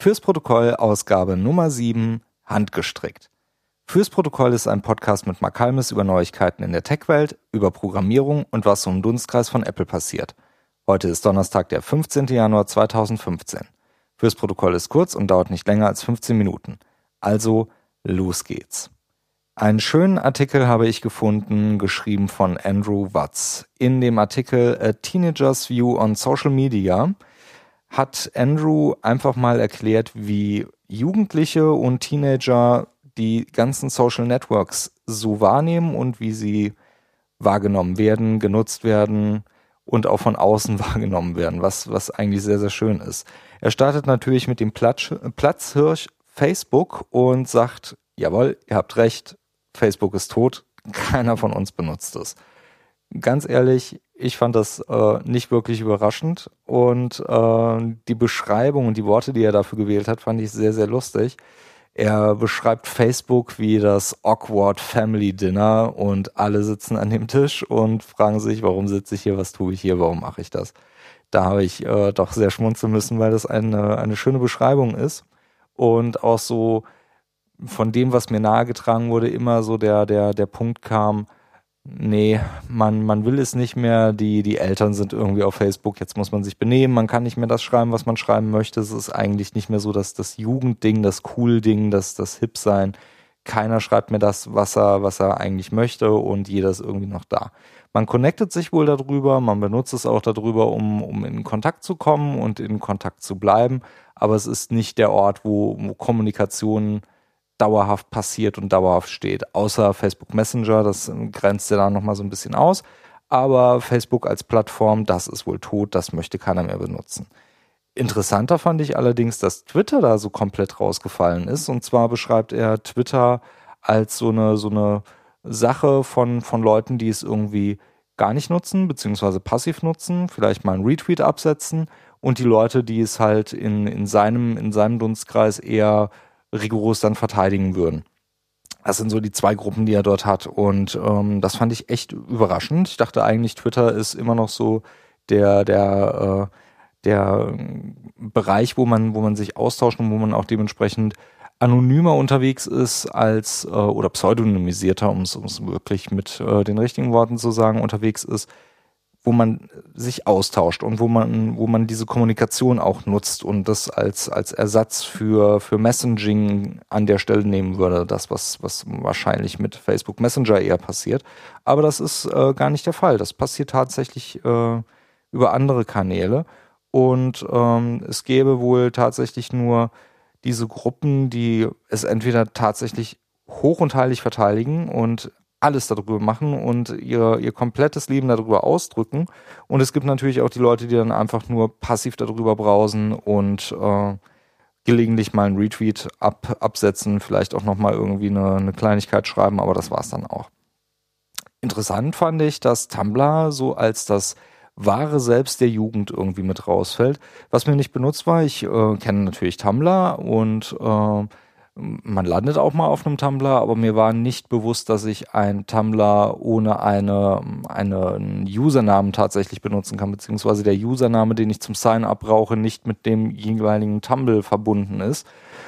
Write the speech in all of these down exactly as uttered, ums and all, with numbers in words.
Fürs Protokoll Ausgabe Nummer sieben, handgestrickt. Fürs Protokoll ist ein Podcast mit Mark Halmes über Neuigkeiten in der Tech-Welt, über Programmierung und was so im Dunstkreis von Apple passiert. Heute ist Donnerstag, der fünfzehnten Januar zweitausendfünfzehn. Fürs Protokoll ist kurz und dauert nicht länger als fünfzehn Minuten. Also, los geht's. Einen schönen Artikel habe ich gefunden, geschrieben von Andrew Watts. In dem Artikel A Teenager's View on Social Media hat Andrew einfach mal erklärt, wie Jugendliche und Teenager die ganzen Social Networks so wahrnehmen und wie sie wahrgenommen werden, genutzt werden und auch von außen wahrgenommen werden, was, was eigentlich sehr, sehr schön ist. Er startet natürlich mit dem Platz, Platzhirsch Facebook und sagt, jawohl, ihr habt recht, Facebook ist tot, keiner von uns benutzt es. Ganz ehrlich, ich fand das äh, nicht wirklich überraschend und äh, die Beschreibung und die Worte, die er dafür gewählt hat, fand ich sehr, sehr lustig. Er beschreibt Facebook wie das awkward Family Dinner und alle sitzen an dem Tisch und fragen sich, warum sitze ich hier, was tue ich hier, warum mache ich das? Da habe ich äh, doch sehr schmunzeln müssen, weil das eine, eine schöne Beschreibung ist und auch so von dem, was mir nahegetragen wurde, immer so der, der, der Punkt kam, nee, man, man will es nicht mehr, die, die Eltern sind irgendwie auf Facebook, jetzt muss man sich benehmen, man kann nicht mehr das schreiben, was man schreiben möchte, es ist eigentlich nicht mehr so dass das Jugendding, das Cool-Ding, das, das Hip-Sein, keiner schreibt mehr das, was er, was er eigentlich möchte und jeder ist irgendwie noch da. Man connectet sich wohl darüber, man benutzt es auch darüber, um, um in Kontakt zu kommen und in Kontakt zu bleiben, aber es ist nicht der Ort, wo, wo Kommunikation dauerhaft passiert und dauerhaft steht. Außer Facebook Messenger, das grenzt ja da nochmal so ein bisschen aus. Aber Facebook als Plattform, das ist wohl tot, das möchte keiner mehr benutzen. Interessanter fand ich allerdings, dass Twitter da so komplett rausgefallen ist. Und zwar beschreibt er Twitter als so eine, so eine Sache von, von Leuten, die es irgendwie gar nicht nutzen, beziehungsweise passiv nutzen, vielleicht mal einen Retweet absetzen. Und die Leute, die es halt in, in seinem, in seinem Dunstkreis eher rigoros dann verteidigen würden. Das sind so die zwei Gruppen, die er dort hat und ähm, das fand ich echt überraschend. Ich dachte eigentlich, Twitter ist immer noch so der der äh, der Bereich, wo man wo man sich austauscht und wo man auch dementsprechend anonymer unterwegs ist als äh, oder pseudonymisierter, um es wirklich mit äh, den richtigen Worten zu sagen, unterwegs ist, wo man sich austauscht und wo man, wo man diese Kommunikation auch nutzt und das als, als Ersatz für, für Messaging an der Stelle nehmen würde. Das, was, was wahrscheinlich mit Facebook Messenger eher passiert. Aber das ist äh, gar nicht der Fall. Das passiert tatsächlich äh, über andere Kanäle. Und ähm, es gäbe wohl tatsächlich nur diese Gruppen, die es entweder tatsächlich hoch und heilig verteidigen und alles darüber machen und ihr, ihr komplettes Leben darüber ausdrücken. Und es gibt natürlich auch die Leute, die dann einfach nur passiv darüber browsen und äh, gelegentlich mal einen Retweet ab, absetzen, vielleicht auch nochmal irgendwie eine, eine Kleinigkeit schreiben, aber das war's dann auch. Interessant fand ich, dass Tumblr so als das wahre Selbst der Jugend irgendwie mit rausfällt. Was mir nicht benutzt war, ich äh, kenne natürlich Tumblr und äh, man landet auch mal auf einem Tumblr, aber mir war nicht bewusst, dass ich ein Tumblr ohne eine, eine einen Usernamen tatsächlich benutzen kann, beziehungsweise der Username, den ich zum Sign-up brauche, nicht mit dem jeweiligen Tumblr verbunden ist.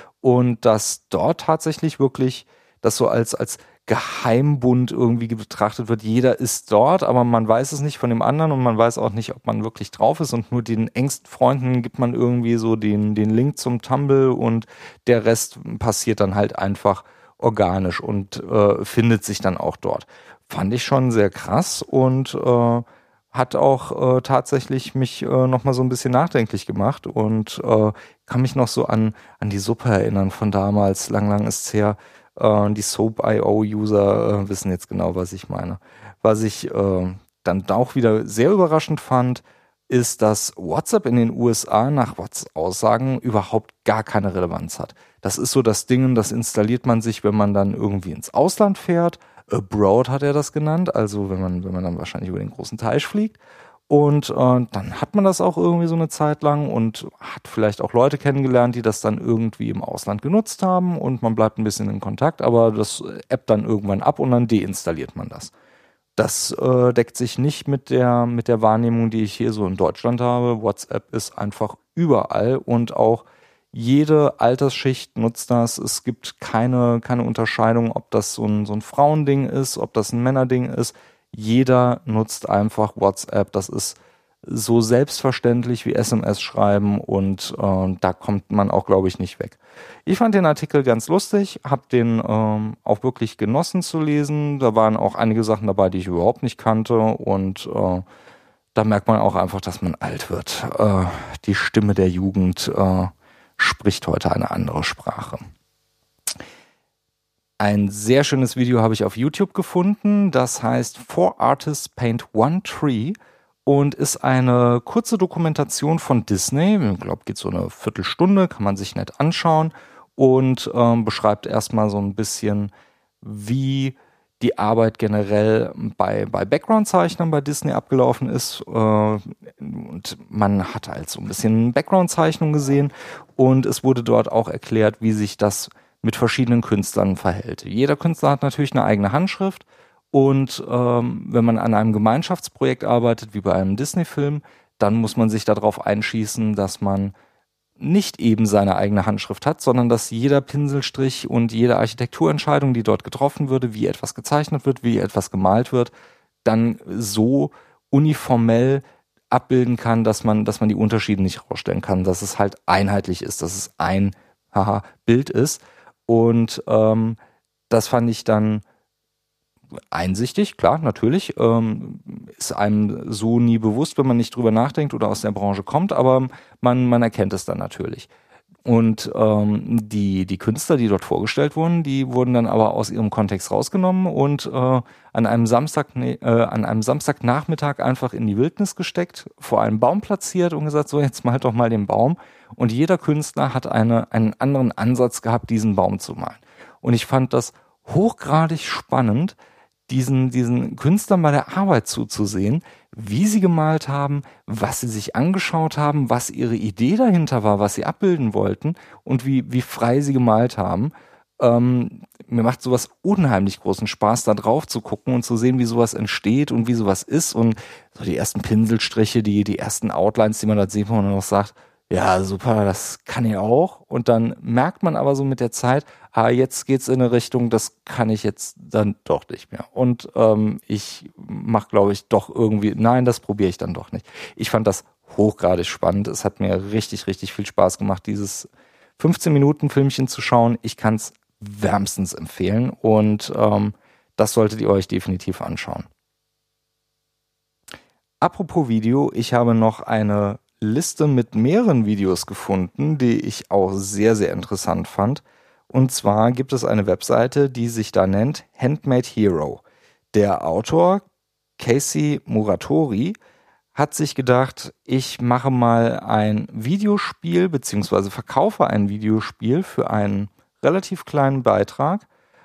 Und dass dort tatsächlich wirklich das so als, als Geheimbund irgendwie betrachtet wird. Jeder ist dort, aber man weiß es nicht von dem anderen und man weiß auch nicht, ob man wirklich drauf ist und nur den engsten Freunden gibt man irgendwie so den, den Link zum Tumblr und der Rest passiert dann halt einfach organisch und äh, findet sich dann auch dort. Fand ich schon sehr krass und äh, hat auch äh, tatsächlich mich äh, nochmal so ein bisschen nachdenklich gemacht und äh, kann mich noch so an, an die Suppe erinnern von damals, lang, lang ist's her. Die Soap Punkt i o-User äh, wissen jetzt genau, was ich meine. Was ich äh, dann auch wieder sehr überraschend fand, ist, dass WhatsApp in den U S A nach Watts Aussagen überhaupt gar keine Relevanz hat. Das ist so das Ding, das installiert man sich, wenn man dann irgendwie ins Ausland fährt. Abroad hat er das genannt, also wenn man, wenn man dann wahrscheinlich über den großen Teich fliegt. Und äh, dann hat man das auch irgendwie so eine Zeit lang und hat vielleicht auch Leute kennengelernt, die das dann irgendwie im Ausland genutzt haben und man bleibt ein bisschen in Kontakt, aber das ebbt dann irgendwann ab und dann deinstalliert man das. Das äh, deckt sich nicht mit der, mit der Wahrnehmung, die ich hier so in Deutschland habe. WhatsApp ist einfach überall und auch Jede Altersschicht nutzt das. Es gibt keine, keine Unterscheidung, ob das so ein, so ein Frauending ist, ob das ein Männerding ist. Jeder nutzt einfach WhatsApp. Das ist so selbstverständlich wie S M S schreiben und äh, da kommt man auch, glaube ich, nicht weg. Ich fand den Artikel ganz lustig, habe den ähm, auch wirklich genossen zu lesen. Da waren auch einige Sachen dabei, die ich überhaupt nicht kannte und äh, da merkt man auch einfach, dass man alt wird. Äh, die Stimme der Jugend äh, spricht heute eine andere Sprache. Ein sehr schönes Video habe ich auf YouTube gefunden. Das heißt Four Artists Paint One Tree und ist eine kurze Dokumentation von Disney. Ich glaube, geht so eine Viertelstunde, kann man sich nett anschauen und ähm, beschreibt erstmal so ein bisschen, wie die Arbeit generell bei, bei Background-Zeichnern bei Disney abgelaufen ist. Äh, und man hat halt so ein bisschen Background-Zeichnung gesehen und es wurde dort auch erklärt, wie sich das mit verschiedenen Künstlern verhält. Jeder Künstler hat natürlich eine eigene Handschrift und ähm, wenn man an einem Gemeinschaftsprojekt arbeitet, wie bei einem Disney-Film, dann muss man sich darauf einschießen, dass man nicht eben seine eigene Handschrift hat, sondern dass jeder Pinselstrich und jede Architekturentscheidung, die dort getroffen würde, wie etwas gezeichnet wird, wie etwas gemalt wird, dann so uniformell abbilden kann, dass man, dass man die Unterschiede nicht rausstellen kann, dass es halt einheitlich ist, dass es ein haha, Bild ist. Und ähm, das fand ich dann einsichtig, klar, natürlich. Ähm, ist einem so nie bewusst, wenn man nicht drüber nachdenkt oder aus der Branche kommt, aber man, man erkennt es dann natürlich. Und ähm, die, die Künstler, die dort vorgestellt wurden, die wurden dann aber aus ihrem Kontext rausgenommen und äh, an einem Samstag, ne, äh, an einem Samstagnachmittag einfach in die Wildnis gesteckt, vor einem Baum platziert und gesagt, so jetzt malt doch mal den Baum. Und jeder Künstler hat eine, einen anderen Ansatz gehabt, diesen Baum zu malen. Und ich fand das hochgradig spannend, diesen, diesen Künstlern bei der Arbeit zuzusehen, wie sie gemalt haben, was sie sich angeschaut haben, was ihre Idee dahinter war, was sie abbilden wollten und wie, wie frei sie gemalt haben. Ähm, mir macht sowas unheimlich großen Spaß, da drauf zu gucken und zu sehen, wie sowas entsteht und wie sowas ist und so die ersten Pinselstriche, die, die ersten Outlines, die man da sieht, wo man noch sagt, ja, super, das kann ich auch. Und dann merkt man aber so mit der Zeit, ah, jetzt geht's in eine Richtung, das kann ich jetzt dann doch nicht mehr. Und ähm, ich mache, glaube ich, doch irgendwie, nein, das probiere ich dann doch nicht. Ich fand das hochgradig spannend. Es hat mir richtig, richtig viel Spaß gemacht, dieses fünfzehn Minuten Filmchen zu schauen. Ich kann es wärmstens empfehlen und ähm, das solltet ihr euch definitiv anschauen. Apropos Video, ich habe noch eine Liste mit mehreren Videos gefunden, die ich auch sehr, sehr interessant fand. Und zwar gibt es eine Webseite, die sich da nennt Handmade Hero. Der Autor Casey Muratori hat sich gedacht, ich mache mal ein Videospiel beziehungsweise verkaufe ein Videospiel für einen relativ kleinen Beitrag,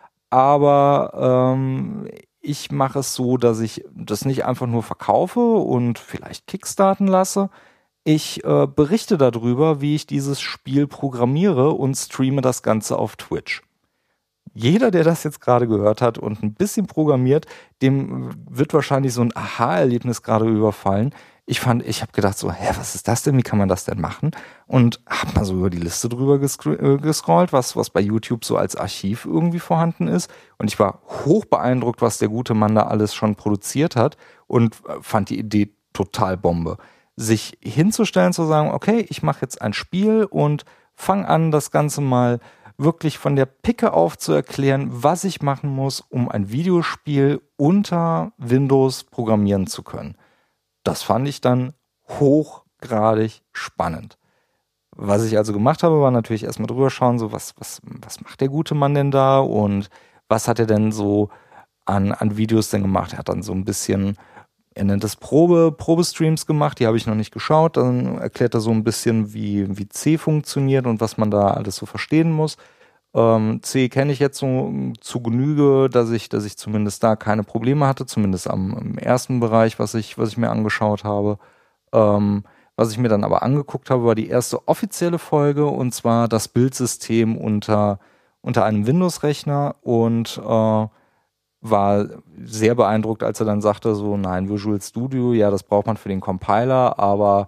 aber ähm, ich mache es so, dass ich das nicht einfach nur verkaufe und vielleicht kickstarten lasse. Ich äh, berichte darüber, wie ich dieses Spiel programmiere und streame das Ganze auf Twitch. Jeder, der das jetzt gerade gehört hat und ein bisschen programmiert, dem wird wahrscheinlich so ein Aha-Erlebnis gerade überfallen. Ich fand, ich habe gedacht so, hä, was ist das denn? Wie kann man das denn machen? Und habe mal so über die Liste drüber gescr- gescrollt, was, was bei YouTube so als Archiv irgendwie vorhanden ist. Und ich war hoch beeindruckt, was der gute Mann da alles schon produziert hat und fand die Idee total Bombe. Sich hinzustellen, zu sagen, okay, ich mache jetzt ein Spiel und fange an, das Ganze mal wirklich von der Picke auf zu erklären, was ich machen muss, um ein Videospiel unter Windows programmieren zu können. Das fand ich dann hochgradig spannend. Was ich also gemacht habe, war natürlich erstmal drüber schauen, so was, was, was macht der gute Mann denn da und was hat er denn so an, an Videos denn gemacht? Er hat dann so ein bisschen, er nennt es Probe, Probestreams gemacht, die habe ich noch nicht geschaut. Dann erklärt er so ein bisschen, wie, wie C funktioniert und was man da alles so verstehen muss. Ähm, C kenne ich jetzt so zu Genüge, dass ich, dass ich zumindest da keine Probleme hatte, zumindest am im ersten Bereich, was ich, was ich mir angeschaut habe. Ähm, was ich mir dann aber angeguckt habe, war die erste offizielle Folge und zwar das Bildsystem unter, unter einem Windows-Rechner und äh, war sehr beeindruckt, als er dann sagte, so nein, Visual Studio, ja, das braucht man für den Compiler, aber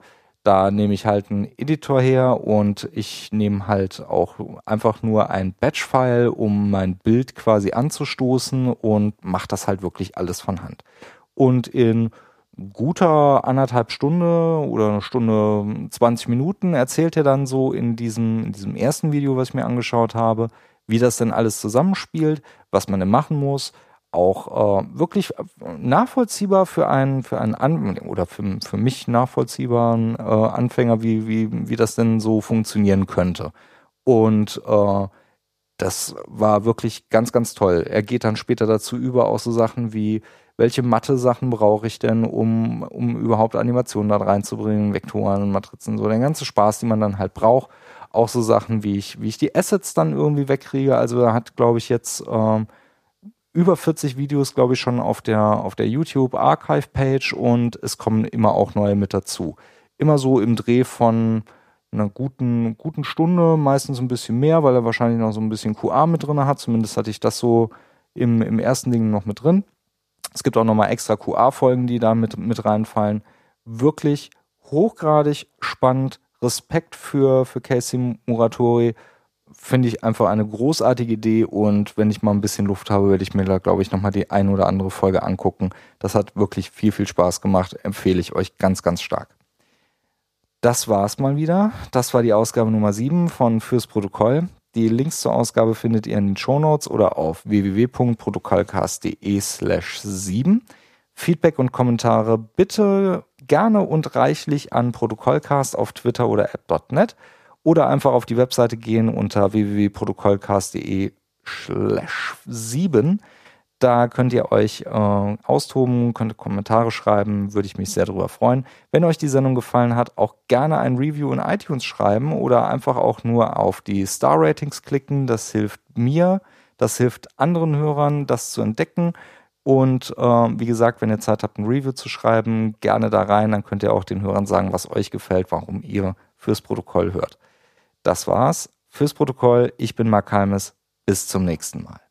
Da nehme ich halt einen Editor her und ich nehme halt auch einfach nur ein Batch-File, um mein Bild quasi anzustoßen und mache das halt wirklich alles von Hand. Und in guter anderthalb Stunde oder eine Stunde zwanzig Minuten erzählt er dann so in diesem, in diesem ersten Video, was ich mir angeschaut habe, wie das denn alles zusammenspielt, was man denn machen muss. Auch äh, wirklich nachvollziehbar für einen, für einen An- oder für, für mich nachvollziehbaren äh, Anfänger, wie, wie, wie das denn so funktionieren könnte. Und äh, das war wirklich ganz, ganz toll. Er geht dann später dazu über, auch so Sachen wie, welche Mathe-Sachen brauche ich denn, um, um überhaupt Animationen da reinzubringen, Vektoren, Matrizen, so der ganze Spaß, den man dann halt braucht. Auch so Sachen, wie ich, wie ich die Assets dann irgendwie wegkriege. Also er hat, glaube ich, jetzt ähm, über vierzig Videos, glaube ich, schon auf der, auf der YouTube Archive Page und es kommen immer auch neue mit dazu. Immer so im Dreh von einer guten, guten Stunde, meistens ein bisschen mehr, weil er wahrscheinlich noch so ein bisschen Q A mit drin hat. Zumindest hatte ich das so im, im ersten Ding noch mit drin. Es gibt auch nochmal extra Q A-Folgen, die da mit, mit reinfallen. Wirklich hochgradig spannend. Respekt für, für Casey Muratori. Finde ich einfach eine großartige Idee und wenn ich mal ein bisschen Luft habe, werde ich mir da, glaube ich, nochmal die ein oder andere Folge angucken. Das hat wirklich viel, viel Spaß gemacht. Empfehle ich euch ganz, ganz stark. Das war's mal wieder. Das war die Ausgabe Nummer sieben von Fürs Protokoll. Die Links zur Ausgabe findet ihr in den Shownotes oder auf w w w punkt protokollcast punkt de slash sieben. Feedback und Kommentare bitte gerne und reichlich an Protokollcast auf Twitter oder app punkt net. Oder einfach auf die Webseite gehen unter w w w punkt protokollcast punkt de slash sieben. Da könnt ihr euch äh, austoben, könnt Kommentare schreiben, würde ich mich sehr darüber freuen. Wenn euch die Sendung gefallen hat, auch gerne ein Review in iTunes schreiben oder einfach auch nur auf die Star-Ratings klicken. Das hilft mir, das hilft anderen Hörern, das zu entdecken. Und äh, wie gesagt, wenn ihr Zeit habt, ein Review zu schreiben, gerne da rein. Dann könnt ihr auch den Hörern sagen, was euch gefällt, warum ihr Fürs Protokoll hört. Das war's. Fürs Protokoll, ich bin Mark Halmes. Bis zum nächsten Mal.